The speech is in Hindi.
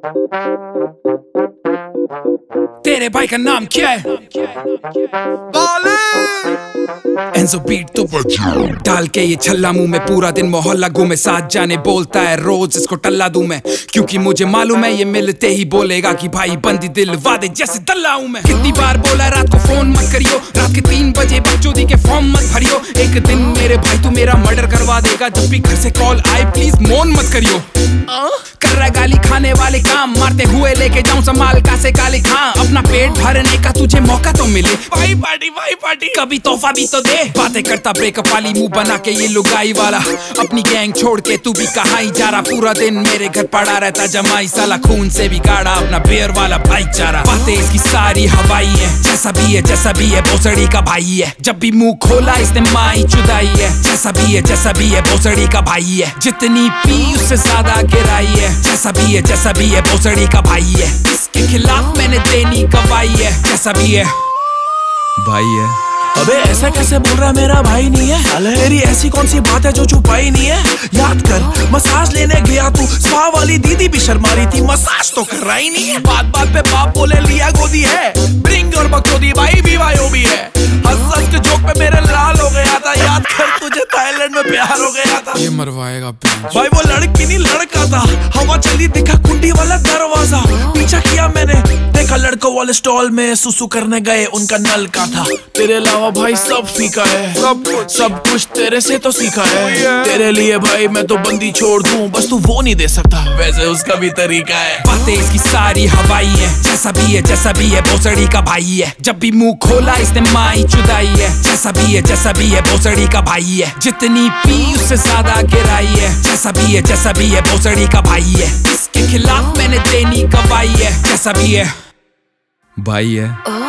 तेरे भाई का नाम क्या है? एंजो बीट तो डाल के ये छल्ला मुंह में, पूरा दिन मोहल्ला घूमे, साथ जाने बोलता है रोज इसको टल्ला दूं मैं, क्योंकि मुझे मालूम है ये मिलते ही बोलेगा कि भाई बंदी दिल वादे जैसे दल्ला हूं मैं। कितनी बार बोला रात को फोन मत करियो, रात के 3 बजे बकचोदी के फॉर्म मत भरियो, एक दिन मेरे भाई तू मेरा मर्डर करवा देगा, जब भी घर से कॉल आए प्लीज मोन मत करियो। कर रहा गाली खाने वाले काम, मारते हुए लेके जाऊं संभाल का से गाली खा, अपना पेट भरने का तुझे मौका तो मिले, भाई पार्टी कभी तोहफा भी तो दे। बातें करता ब्रेकअप वाली मुंह बना के ये लुगाई वाला, अपनी गैंग छोड़ के तू भी कहाँ ही जा रहा, पूरा दिन मेरे घर पड़ा रहता जमाई साला, खून से भी गाड़ा अपना बेर वाला भाईचारा। बातें इसकी सारी हवाई है, जैसा भी है भोसड़ी का भाई है, जब भी मुंह खोला इसने माई चुदाई है, जैसा भी है भोसड़ी का भाई है, जितनी पी उससे ज्यादा गिराई है, जैसा भी है भोसड़ी का भाई है, इसके खिलाफ मैंने देनी गवाही है, जैसा भी है भाई है। अबे ऐसा कैसे बोल रहा मेरा भाई नहीं है, तेरी ऐसी कौन सी बात है जो छुपाई नहीं है, याद कर मसाज लेने गया तू, स्पा वाली दीदी भी शर्मा रही थी, मसाज तो कर रहा ही नहीं है, बात पे बाप बोले लिया गोदी है, ब्रिंग और बकचोदी भाई भी वायो भी है, हंस के जोक पे मेरे लाल हो गया था, याद कर तुझे थाईलैंड में प्यार हो गया था, ये मरवाएगा भाई वो लड़की नहीं लड़का था, हवा चली दिखा कुंडी वाला दरवाजा, पीछा किया मैंने देखा लड़कों वाले स्टॉल में सुसु करने गए उनका नल का था, तेरे अलावा भाई सब फीका है, सब कुछ तेरे से तो सीखा है, तेरे लिए भाई मैं तो बंदी छोड़ दूं, बस तू वो नहीं दे सकता, वैसे उसका भी तरीका है। बातें इसकी सारी हवाई है, जैसा भी है भोसड़ी का भाई है, जब भी मुंह खोला इसने माई चुदाई है, जैसा भी है भोसड़ी का भाई है, जितनी पी उससे ज्यादा गिराई है, जैसा भी है भोसड़ी का भाई है, इसके खिलाफ मैंने देनी गवाही है, जैसा भी है भाई है।